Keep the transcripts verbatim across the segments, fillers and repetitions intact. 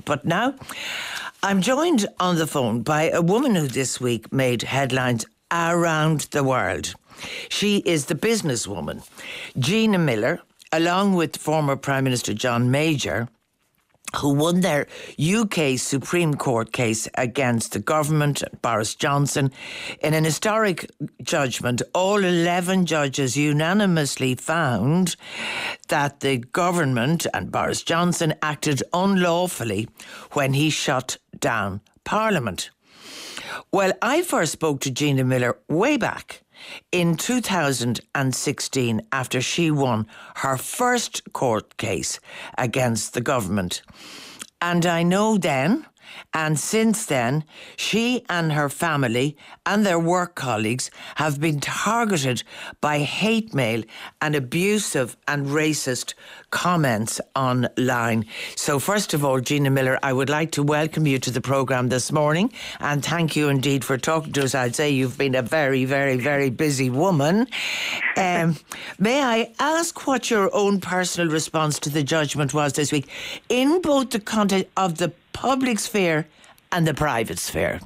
But now I'm joined on the phone by a woman who this week made headlines around the world. She is the businesswoman, Gina Miller, along with former Prime Minister John Major, who won their U K Supreme Court case against the government, Boris Johnson. In an historic judgment, all eleven judges unanimously found that the government and Boris Johnson acted unlawfully when he shut down Parliament. Well, I first spoke to Gina Miller way back in two thousand sixteen, after she won her first court case against the government. And I know then, and since then, she and her family and their work colleagues have been targeted by hate mail and abusive and racist comments online. So first of all, Gina Miller, I would like to welcome you to the programme this morning, and thank you indeed for talking to us. I'd say you've been a very, very, very busy woman. Um, may I ask what your own personal response to the judgment was this week, in both the context of the public sphere and the private sphere?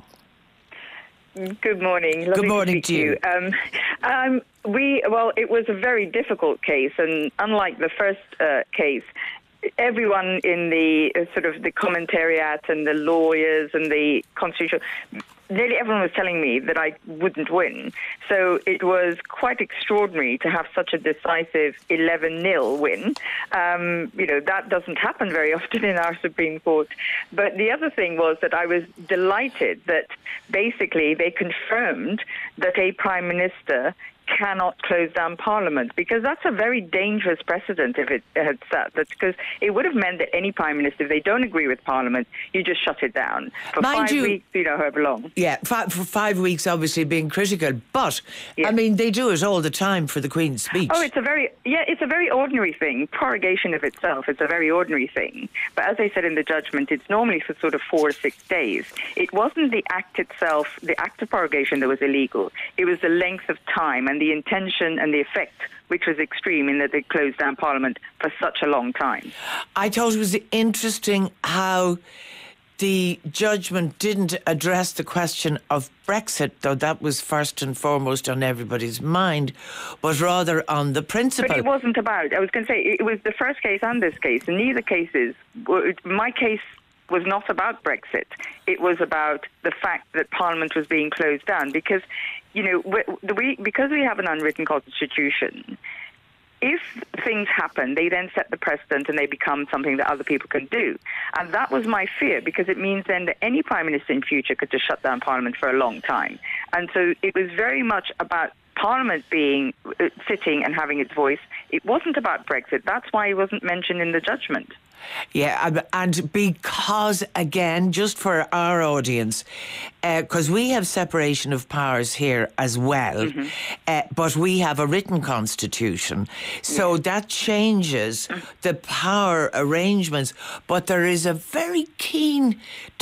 Good morning. Lovely Good morning to, to you. you. Um, um, we well, it was a very difficult case, and unlike the first uh, case, everyone in the uh, sort of the commentariat and the lawyers and the constitutional, nearly everyone was telling me that I wouldn't win. So it was quite extraordinary to have such a decisive eleven nil win. Um, you know, that doesn't happen very often in our Supreme Court. But the other thing was that I was delighted that basically they confirmed that a Prime Minister cannot close down Parliament, because that's a very dangerous precedent if it had sat. That's because it would have meant that any Prime Minister, if they don't agree with Parliament, you just shut it down for Mind five you, weeks, you know, however long. Yeah, five, for five weeks, obviously being critical, but Yes. I mean, they do it all the time for the Queen's speech. Oh, it's a very, yeah, it's a very ordinary thing. Prorogation of itself, it's a very ordinary thing. But as I said in the judgment, it's normally for sort of four or six days. It wasn't the act itself, the act of prorogation that was illegal. It was the length of time and the intention and the effect, which was extreme in that they closed down Parliament for such a long time. I thought it was interesting how the judgment didn't address the question of Brexit, though that was first and foremost on everybody's mind, but rather on the principle. But it wasn't about, I was going to say, it was the first case and this case. In neither cases, my case was not about Brexit. It was about the fact that Parliament was being closed down, because, you know, we, we, because we have an unwritten constitution, if things happen, they then set the precedent and they become something that other people can do. And that was my fear, because it means then that any Prime Minister in future could just shut down Parliament for a long time. And so it was very much about Parliament being uh, sitting and having its voice. It wasn't about Brexit. That's why it wasn't mentioned in the judgment. Yeah, and because, again, just for our audience, because uh, we have separation of powers here as well, mm-hmm. uh, but we have a written constitution, so yes. that changes the power arrangements, but there is a very keen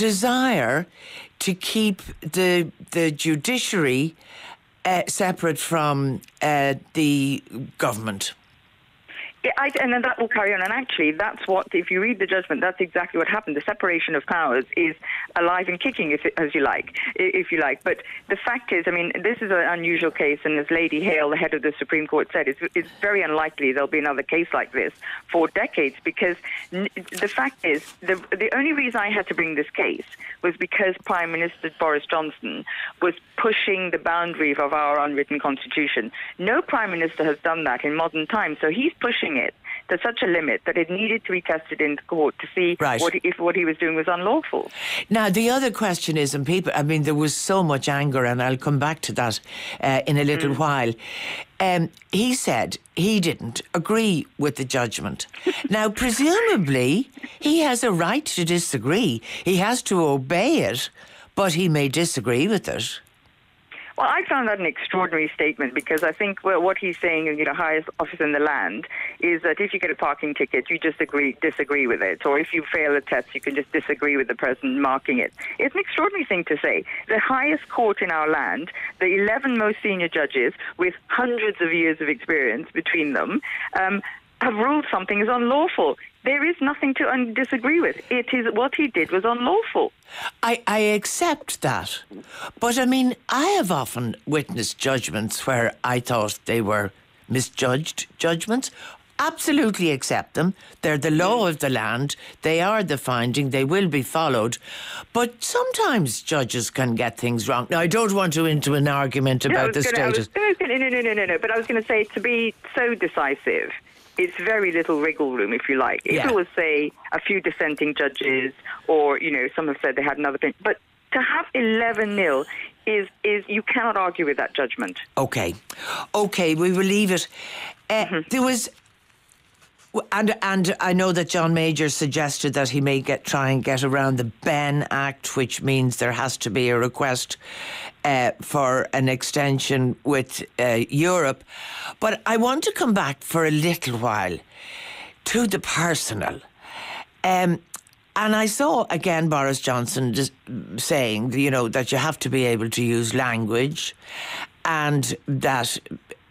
desire to keep the the judiciary uh, separate from uh, the government. Yeah, I, and then that will carry on. And actually, that's what, if you read the judgment, that's exactly what happened. The separation of powers is alive and kicking, if, as you like, if you like. But the fact is, I mean, this is an unusual case, and as Lady Hale, the head of the Supreme Court, said, it's, it's very unlikely there'll be another case like this for decades, because n- the fact is, the, the only reason I had to bring this case was because Prime Minister Boris Johnson was pushing the boundary of our unwritten constitution. No Prime Minister has done that in modern times, so he's pushing it to such a limit that it needed to be tested in court to see right. what, if what he was doing was unlawful. Now, the other question is, and people, I mean, there was so much anger, and I'll come back to that uh, in a little mm. while. Um, he said he didn't agree with the judgment. Now, presumably, he has a right to disagree. He has to obey it, but he may disagree with it. Well, I found that an extraordinary statement, because I think well, what he's saying, you know, highest office in the land, is that if you get a parking ticket, you just agree, disagree with it. Or if you fail a test, you can just disagree with the person marking it. It's an extraordinary thing to say. The highest court in our land, the eleven most senior judges with hundreds of years of experience between them, um, have ruled something is unlawful. there is nothing to un- disagree with. It is what he did was unlawful. I, I accept that. But I mean, I have often witnessed judgments where I thought they were misjudged judgments. Absolutely accept them. They're the law of the land. They are the finding. They will be followed. But sometimes judges can get things wrong. Now, I don't want to into an argument No, I about was the gonna- I status. was gonna- No, no, no, no, no, no. But I was going to say, to be so decisive, it's very little wriggle room, if you like. If Yeah. it was, say, a few dissenting judges, or, you know, some have said they had another thing. But to have eleven nil is, is you cannot argue with that judgment. Okay. Okay, we will leave it. Uh, Mm-hmm. There was... And and I know that John Major suggested that he may get try and get around the Benn Act, which means there has to be a request uh, for an extension with uh, Europe. But I want to come back for a little while to the personal. Um, and I saw, again, Boris Johnson just saying, you know, that you have to be able to use language and that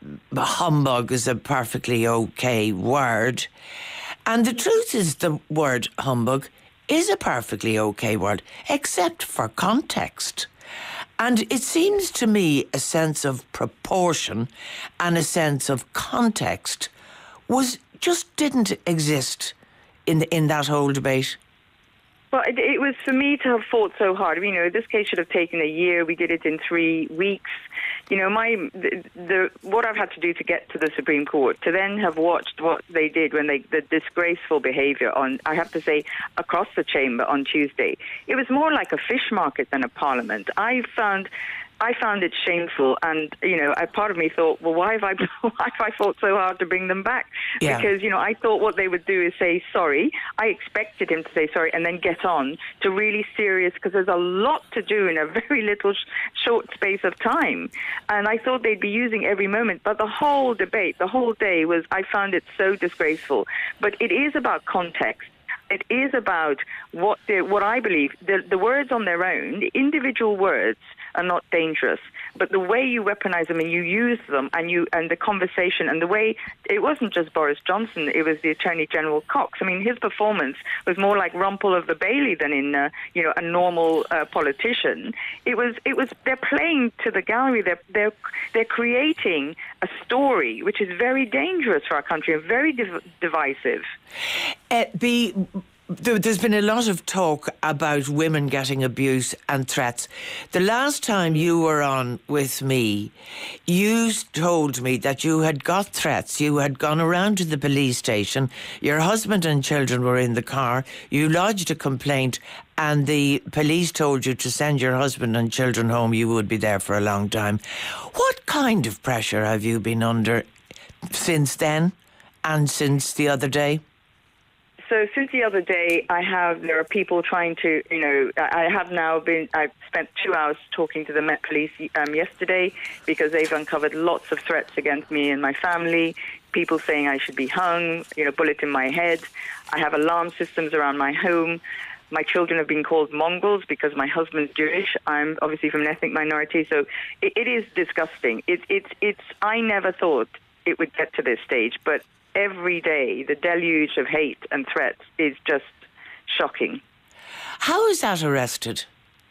humbug is a perfectly okay word. And the truth is the word humbug is a perfectly okay word, except for context. And it seems to me a sense of proportion and a sense of context was just didn't exist in the, in that whole debate. Well, it, it was for me to have fought so hard. I mean, you know, this case should have taken a year. We did it in three weeks. You know, my the, the what I've had to do to get to the Supreme Court, to then have watched what they did when they the disgraceful behaviour on, I have to say, across the chamber on Tuesday. It was more like a fish market than a parliament. I found. I found it shameful, and you know, a part of me thought, well, why have I, why have I fought so hard to bring them back? Yeah. Because you know, I thought what they would do is say sorry. I expected him to say sorry and then get on to really serious, because there's a lot to do in a very little sh- short space of time, and I thought they'd be using every moment. But the whole debate, the whole day was, I found it so disgraceful. But it is about context. It is about what the, what I believe, the, the words on their own, the individual words are not dangerous, but the way you weaponize them and you use them, and you and the conversation and the way, it wasn't just Boris Johnson, it was the Attorney General Cox. I mean, his performance was more like Rumpel of the Bailey than in uh, you know, a normal uh, politician. It was it was they're playing to the gallery. They're they're they're creating a story which is very dangerous for our country and very div- divisive. Uh, the there, there's been a lot of talk about women getting abuse and threats. The last time you were on with me, you told me that you had got threats. You had gone around to the police station. Your husband and children were in the car. You lodged a complaint, and the police told you to send your husband and children home. You would be there for a long time. What kind of pressure have you been under since then and since the other day? So since the other day, I have, there are people trying to, you know, I have now been, I've spent two hours talking to the Met Police um, yesterday, because they've uncovered lots of threats against me and my family, people saying I should be hung, you know, bullet in my head. I have alarm systems around my home. My children have been called Mongols because my husband's Jewish. I'm obviously from an ethnic minority, so it, it is disgusting. It, it's, it's, I never thought it would get to this stage, but every day, the deluge of hate and threats is just shocking. How is that arrested?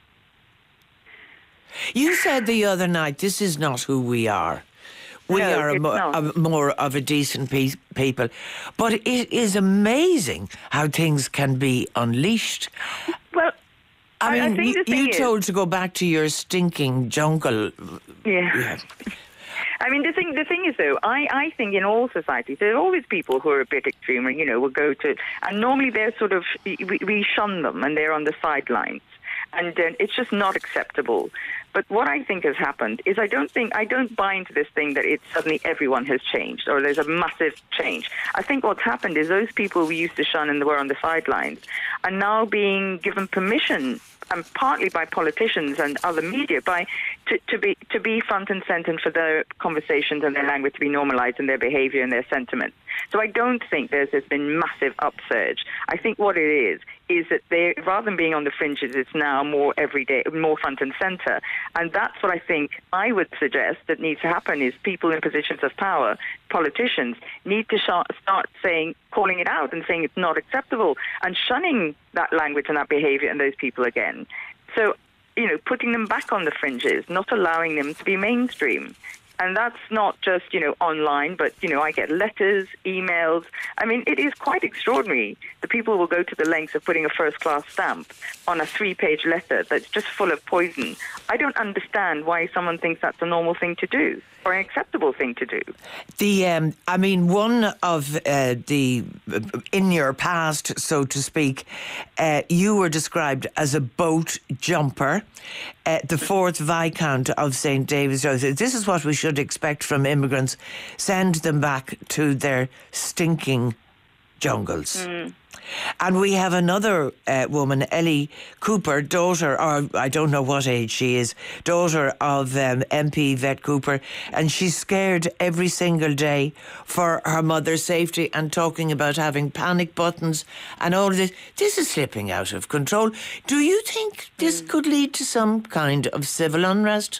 You said the other night, this is not who we are. We No, are a it's mo- not. a more of a decent pe- people. But it is amazing how things can be unleashed. Well, I I- I mean, think you, the thing you is- told to go back to your stinking jungle. yeah. Yeah. I mean, the thing the thing is, though, I, I think in all societies, there are always people who are a bit extreme, and, you know, will go to, and normally they're sort of, we, we shun them, and they're on the sidelines. And uh, it's just not acceptable. But what I think has happened is I don't think, I don't buy into this thing that it's suddenly everyone has changed or there's a massive change. I think what's happened is those people we used to shun and were on the sidelines are now being given permission, and partly by politicians and other media, by to, to be to be front and center and for their conversations and their language to be normalized and their behavior and their sentiments. So I don't think there's, there's been massive upsurge. I think what it is is that they, rather than being on the fringes, it's now more everyday, more front and center. And that's what I think I would suggest that needs to happen is people in positions of power, politicians, need to start saying, calling it out and saying it's not acceptable and shunning that language and that behavior and those people again. So, you know, putting them back on the fringes, not allowing them to be mainstream. And that's not just, you know, online, but, you know, I get letters, emails. I mean, it is quite extraordinary. The people will go to the lengths of putting a first-class stamp on a three-page letter that's just full of poison. I don't understand why someone thinks that's a normal thing to do or an acceptable thing to do. The, um, I mean, one of uh, the, in your past, so to speak, uh, you were described as a boat jumper, uh, the fourth Viscount of Saint David's. This is what we should expect from immigrants. Send them back to their stinking jungles. Mm. And we have another uh, woman, Ellie Cooper, daughter, or I don't know what age she is, daughter of um, M P Yvette Cooper, and she's scared every single day for her mother's safety and talking about having panic buttons and all of this. This is slipping out of control. Do you think this mm. could lead to some kind of civil unrest?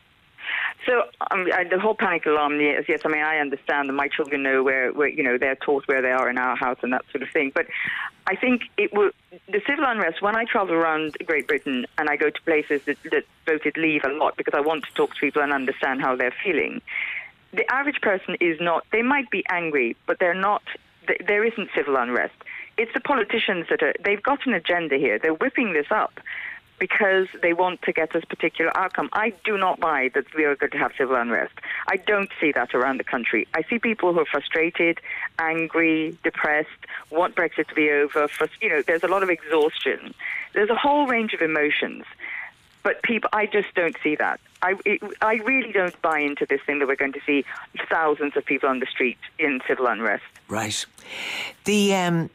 So um, I, the whole panic alarm, yes, yes, I mean, I understand that my children know where, where, you know, they're taught where they are in our house and that sort of thing. But I think it will, the civil unrest, when I travel around Great Britain and I go to places that, that voted Leave a lot because I want to talk to people and understand how they're feeling, the average person is not, they might be angry, but they're not, there isn't civil unrest. It's the politicians that are, they've got an agenda here. They're whipping this up because they want to get this particular outcome. I do not buy that we are going to have civil unrest. I don't see that around the country. I see people who are frustrated, angry, depressed, want Brexit to be over. For, you know, there's a lot of exhaustion. There's a whole range of emotions. But people, I just don't see that. I, it, I really don't buy into this thing that we're going to see thousands of people on the street in civil unrest. Right. The... Um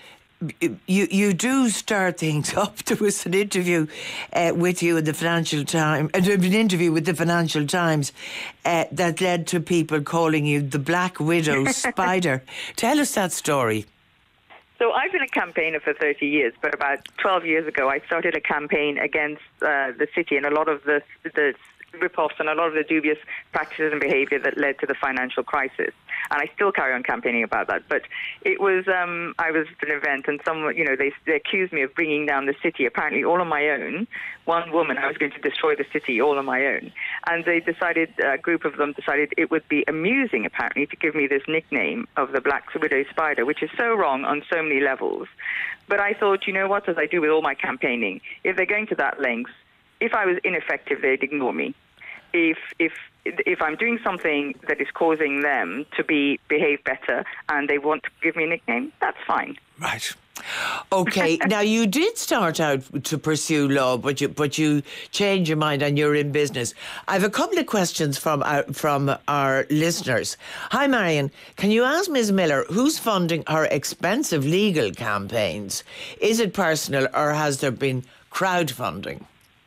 You you do stir things up. There was an interview uh, with you in the Financial Times, uh, an interview with the Financial Times uh, that led to people calling you the Black Widow Spider. Tell us that story. So I've been a campaigner for thirty years, but about twelve years ago I started a campaign against uh, the city and a lot of the the rip-offs and a lot of the dubious practices and behaviour that led to the financial crisis. And I still carry on campaigning about that. But it was, um, I was at an event and someone, you know, they, they accused me of bringing down the city, apparently all on my own. One woman, I was going to destroy the city all on my own. And they decided, a group of them decided it would be amusing, apparently, to give me this nickname of the Black Widow Spider, which is so wrong on so many levels. But I thought, you know what, as I do with all my campaigning, if they're going to that length, if I was ineffective, they'd ignore me. If if if I'm doing something that is causing them to be behave better and they want to give me a nickname, that's fine. Right. Okay. Now, you did start out to pursue law, but you but you changed your mind and you're in business. I have a couple of questions from our, from our listeners. Hi, Marion. Can you ask Miz Miller who's funding her expensive legal campaigns? Is it personal or has there been crowdfunding?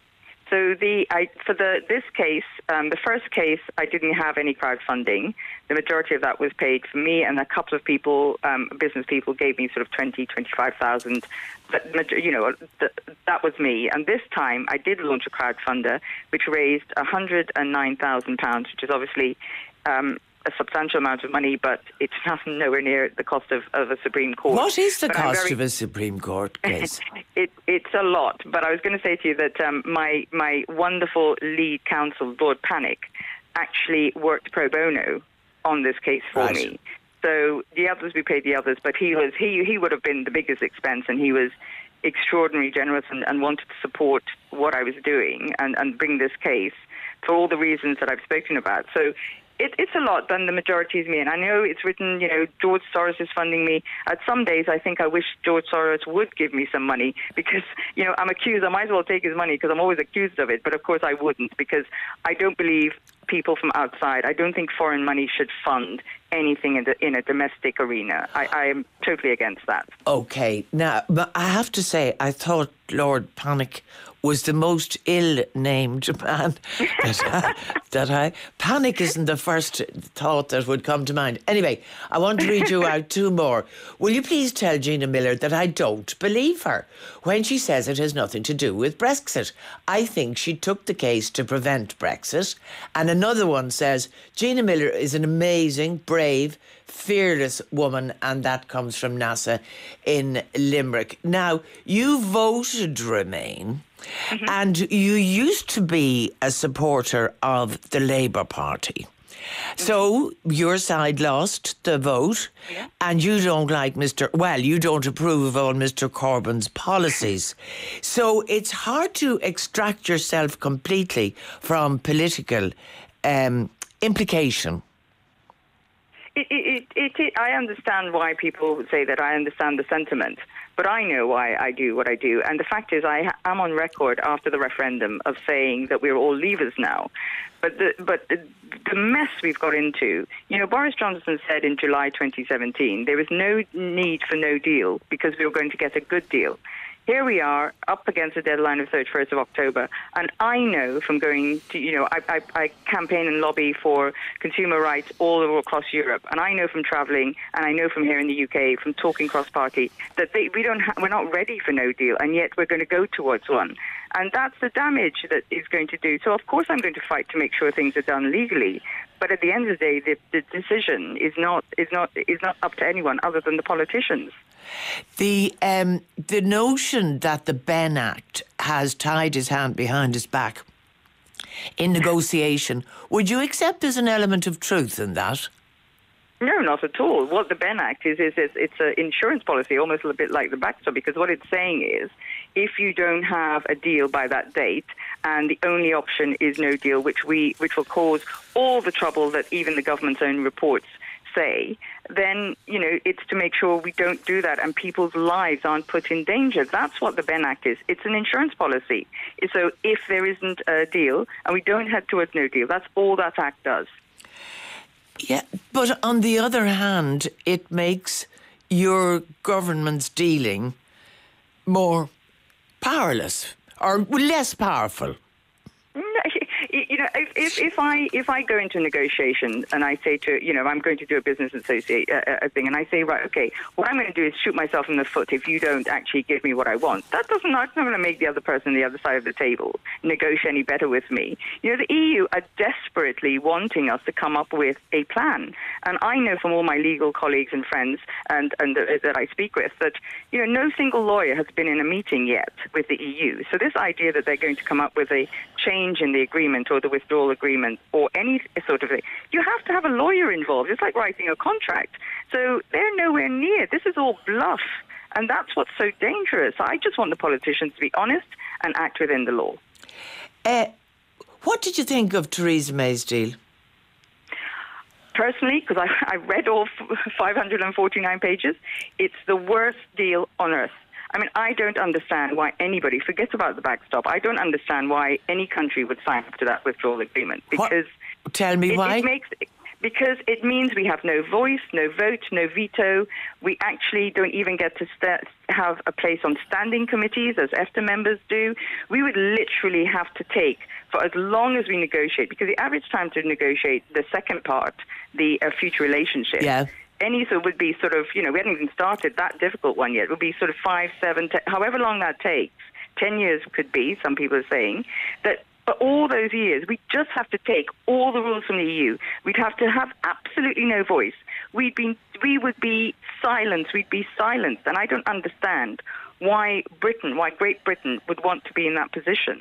So the I, for the this case, um, the first case, I didn't have any crowdfunding. The majority of that was paid for me, and a couple of people, um, business people, gave me sort of twenty, twenty-five thousand. But you know, th- that was me. And this time, I did launch a crowdfunder, which raised one hundred and nine thousand pounds, which is obviously Um, a substantial amount of money, but it's nowhere near the cost of, of a Supreme Court. What is the but cost very, of a Supreme Court case? it, it's a lot, but I was going to say to you that um, my my wonderful lead counsel, Lord Panic, actually worked pro bono on this case for right. me. So the others, we paid the others, but he was he he would have been the biggest expense, and he was extraordinarily generous and, and wanted to support what I was doing and, and bring this case for all the reasons that I've spoken about. So It, it's a lot, but the majority is me. And I know it's written, you know, George Soros is funding me. At some days, I think I wish George Soros would give me some money because, you know, I'm accused. I might as well take his money because I'm always accused of it. But, of course, I wouldn't because I don't believe people from outside. I don't think foreign money should fund anything in, the, in a domestic arena. I, I am totally against that. Okay. Now, but I have to say, I thought Lord Panic was the most ill-named man that, I, that I... Panic isn't the first thought that would come to mind. Anyway, I want to read you out two more. Will you please tell Gina Miller that I don't believe her when she says it has nothing to do with Brexit? I think she took the case to prevent Brexit. And another one says, Gina Miller is an amazing, brave, fearless woman, and that comes from NASA in Limerick. Now, you voted Remain, mm-hmm. and you used to be a supporter of the Labour Party. Mm-hmm. So your side lost the vote, yeah. and you don't like Mister Well, you don't approve of all Mister Corbyn's policies. So it's hard to extract yourself completely from political um, implication. It, it, it, it, I understand why people say that. I understand the sentiment, but I know why I do what I do. And the fact is, I am on record after the referendum of saying that we're all leavers now. But the, but the, the mess we've got into, you know, Boris Johnson said in July twenty seventeen, there was no need for no deal because we were going to get a good deal. Here we are, up against the deadline of thirty-first of October, and I know from going to, you know, I, I, I campaign and lobby for consumer rights all over across Europe, and I know from travelling, and I know from here in the U K, from talking cross-party, that they, we don't ha- we're not ready for no deal, and yet we're going to go towards one. And that's the damage that it's going to do. So, of course, I'm going to fight to make sure things are done legally. But at the end of the day, the, the decision is not is not is not up to anyone other than the politicians. The um, the notion that the Benn Act has tied his hand behind his back in negotiation, would you accept there's an element of truth in that? No, not at all. What the Benn Act is, is, is it's an insurance policy, almost a bit like the backstop, because what it's saying is if you don't have a deal by that date and the only option is no deal, which we which will cause all the trouble that even the government's own reports say, then, you know, it's to make sure we don't do that and people's lives aren't put in danger. That's what the Benn Act is. It's an insurance policy. So if there isn't a deal and we don't head towards no deal, that's all that act does. Yeah, but on the other hand, it makes your government's dealing more powerless or less powerful. You know, if, if, if I if I go into negotiation and I say to, you know, I'm going to do a business associate uh, a thing, and I say, right, okay, what I'm going to do is shoot myself in the foot if you don't actually give me what I want. That doesn't, that's not going to make the other person on the other side of the table negotiate any better with me. You know, the E U are desperately wanting us to come up with a plan, and I know from all my legal colleagues and friends and and uh, that I speak with that, you know, no single lawyer has been in a meeting yet with the E U. So this idea that they're going to come up with a change in the agreement or the withdrawal agreement or any sort of thing, you have to have a lawyer involved. It's like writing a contract. So they're nowhere near. This is all bluff. And that's what's so dangerous. I just want the politicians to be honest and act within the law. Uh, what did you think of Theresa May's deal? Personally, because I, I read all five hundred forty-nine pages, it's the worst deal on earth. I mean, I don't understand why anybody, forget about the backstop, I don't understand why any country would sign up to that withdrawal agreement. Because what? Tell me it, why. It makes, because it means we have no voice, no vote, no veto. We actually don't even get to st- have a place on standing committees, as EFTA members do. We would literally have to take, for as long as we negotiate, because the average time to negotiate the second part, the uh, future relationship, yeah. any sort would be sort of, you know, we hadn't even started that difficult one yet. It would be sort of five, seven, ten, however long that takes. Ten years could be, some people are saying, that for all those years, we just have to take all the rules from the E U. We'd have to have absolutely no voice. We'd be, we would be silenced. We'd be silenced. And I don't understand why Britain, why Great Britain would want to be in that position.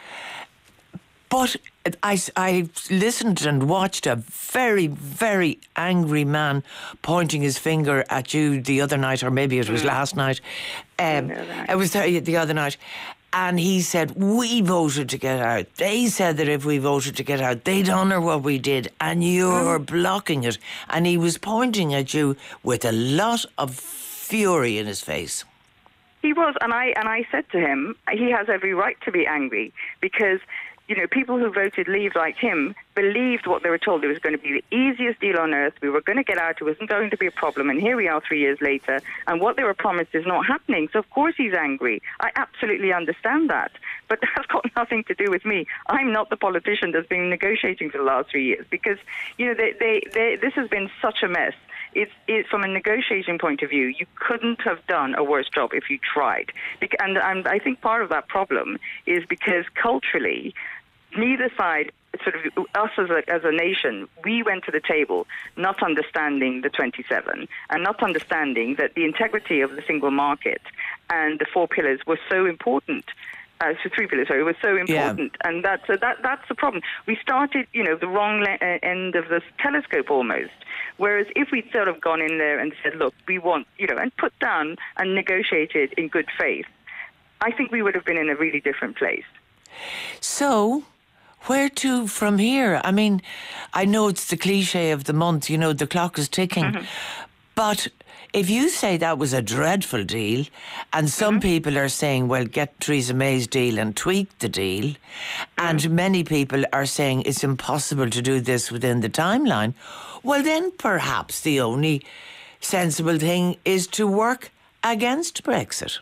But I, I listened and watched a very, very angry man pointing his finger at you the other night, or maybe it was mm. last night. Um, it was the, the other night. And he said, we voted to get out. They said that if we voted to get out, they'd honour what we did, and you're mm. blocking it. And he was pointing at you with a lot of fury in his face. He was, and I and I said to him, he has every right to be angry, because you know, people who voted Leave like him believed what they were told. It was going to be the easiest deal on earth. We were going to get out. It wasn't going to be a problem. And here we are three years later. And what they were promised is not happening. So, of course, he's angry. I absolutely understand that. But that's got nothing to do with me. I'm not the politician that's been negotiating for the last three years because, you know, they, they, they, this has been such a mess. It's, it's from a negotiating point of view, you couldn't have done a worse job if you tried. And, and I think part of that problem is because culturally, neither side, sort of us as a, as a nation, we went to the table not understanding the twenty-seven and not understanding that the integrity of the single market and the four pillars were so important. Uh, so three pillars, sorry, was so important, yeah. and that's so that that's the problem. We started, you know, the wrong le- end of the telescope almost. Whereas if we'd sort of gone in there and said, look, we want, you know, and put down and negotiated in good faith, I think we would have been in a really different place. So, where to from here? I mean, I know it's the cliche of the month, you know, the clock is ticking, mm-hmm. but if you say that was a dreadful deal, and some mm-hmm. people are saying, well, get Theresa May's deal and tweak the deal, mm-hmm. and many people are saying it's impossible to do this within the timeline, well, then perhaps the only sensible thing is to work against Brexit.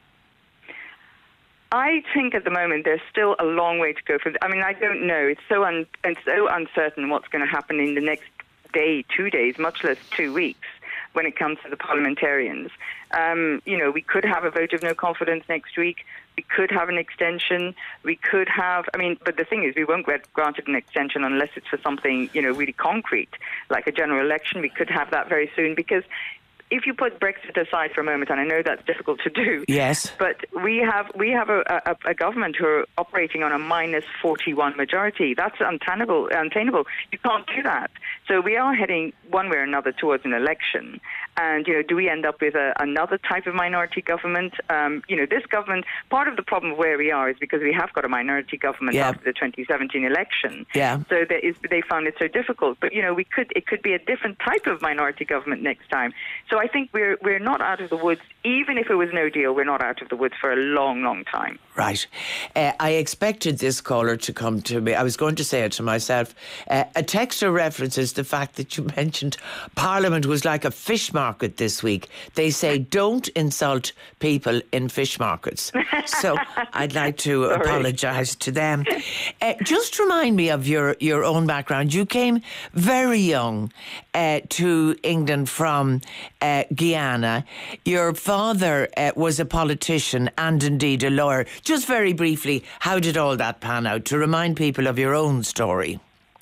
I think at the moment there's still a long way to go. For I mean, I don't know. It's so un- it's so uncertain what's going to happen in the next day, two days, much less two weeks. When it comes to the parliamentarians. Um, you know, we could have a vote of no confidence next week. We could have an extension. We could have, I mean, but the thing is, we won't get granted an extension unless it's for something, you know, really concrete, like a general election. We could have that very soon because if you put Brexit aside for a moment, and I know that's difficult to do, yes, but we have we have a, a, a government who are operating on a minus forty-one majority. That's untenable. Untenable. You can't do that. So we are heading one way or another towards an election. And, you know, do we end up with a, another type of minority government? Um, you know, this government, part of the problem of where we are is because we have got a minority government yeah. after the twenty seventeen election. Yeah. So there is, they found it so difficult. But, you know, we could it could be a different type of minority government next time. So I think we're we're not out of the woods. Even if it was no deal, we're not out of the woods for a long, long time. Right. Uh, I expected this caller to come to me. I was going to say it to myself. Uh, a texter references the fact that you mentioned Parliament was like a fish market this week. They say don't insult people in fish markets. So I'd like to apologise to them. Uh, just remind me of your, your own background. You came very young uh, to England from uh, Guyana. Your father uh, was a politician and indeed a lawyer. Just very briefly, how did all that pan out? To remind people of your own story.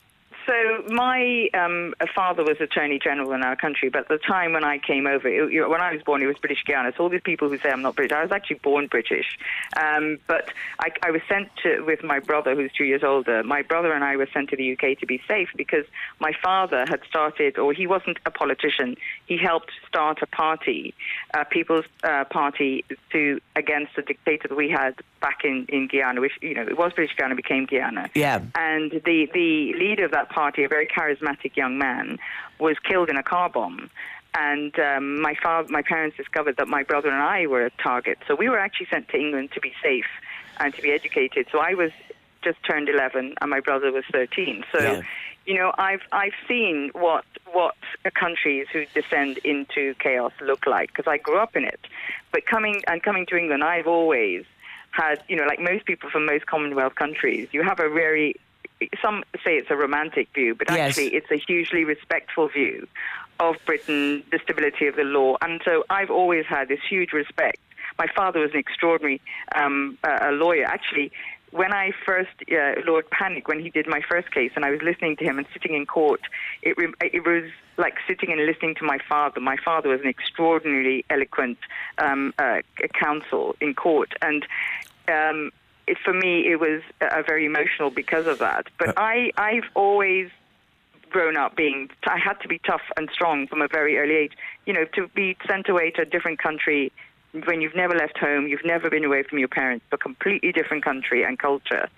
So my um, father was Attorney General in our country, but at the time when I came over, it, you know, when I was born, it was British Guiana. So all these people who say I'm not British, I was actually born British. Um, but I, I was sent to, with my brother, who's two years older. My brother and I were sent to the U K to be safe because my father had started, or he wasn't a politician, he helped start a party, a People's uh, Party to against the dictator that we had back in, in Guyana, which, you know, it was British Guiana, became Guyana. Yeah. And the, the leader of that party, a very charismatic young man, was killed in a car bomb. And um, my father, my parents discovered that my brother and I were a target. So we were actually sent to England to be safe and to be educated. So I was just turned eleven and my brother was thirteen. So, yeah. you know, I've I've seen what what countries who descend into chaos look like because I grew up in it. But coming and coming to England, I've always had, you know, like most people from most Commonwealth countries, you have a very, some say it's a romantic view, but actually yes. it's a hugely respectful view of Britain, the stability of the law. And so I've always had this huge respect. My father was an extraordinary um, uh, a lawyer. Actually, when I first, uh, Lord Panic, when he did my first case, and I was listening to him and sitting in court, it, re- it was like sitting and listening to my father. My father was an extraordinarily eloquent um, uh, counsel in court. And um, it, for me, it was uh, very emotional because of that. But I, I've always grown up being, I had to be tough and strong from a very early age. You know, to be sent away to a different country when you've never left home, you've never been away from your parents, a completely different country and culture.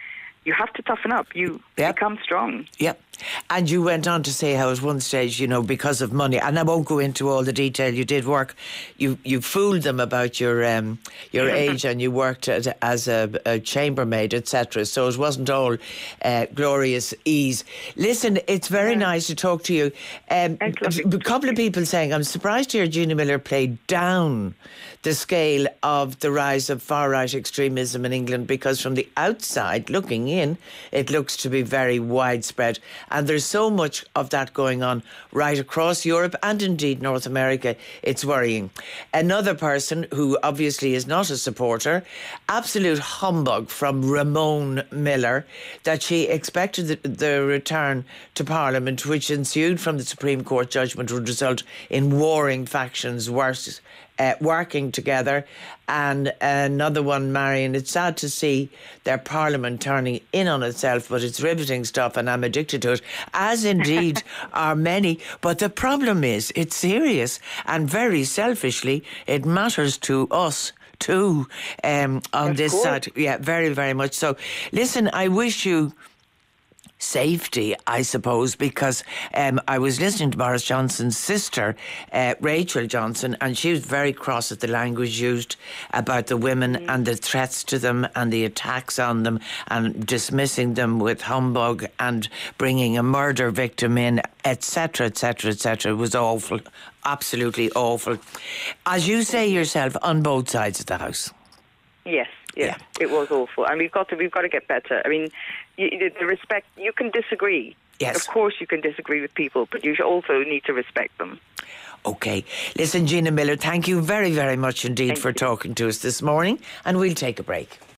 you have to toughen up. You Yep. become strong. Yep. And you went on to say how at one stage, you know, because of money, and I won't go into all the detail, you did work, you you fooled them about your um, your age, and you worked at, as a, a chambermaid, et cetera. So it wasn't all uh, glorious ease. Listen, it's very Yeah. nice to talk to you. Um, Excellent. a couple of people saying, I'm surprised to hear Gina Miller played down the scale of the rise of far-right extremism in England, because from the outside looking in, it looks to be very widespread. And there's so much of that going on right across Europe and indeed North America. It's worrying. Another person who obviously is not a supporter, absolute humbug from Ramone Miller, that she expected the, the return to Parliament, which ensued from the Supreme Court judgment, would result in warring factions worse Uh, working together. And another one, Marion, it's sad to see their parliament turning in on itself, but it's riveting stuff and I'm addicted to it, as indeed are many. But the problem is, it's serious, and very selfishly, it matters to us too, um, on Of this course. side. Yeah, very, very much so. Listen, I wish you safety, I suppose, because um, I was listening to Boris Johnson's sister, uh, Rachel Johnson, and she was very cross at the language used about the women mm. and the threats to them and the attacks on them, and dismissing them with humbug and bringing a murder victim in, et cetera, et cetera, et cetera. It was awful, absolutely awful. As you say yourself, on both sides of the house. Yes, yes, Yeah. it was awful, and we've got to we've got to get better. I mean, you, the respect. You can disagree. Yes. Of course, you can disagree with people, but you also need to respect them. Okay. Listen, Gina Miller, thank you very, very much indeed Thank for you. talking to us this morning, and we'll take a break.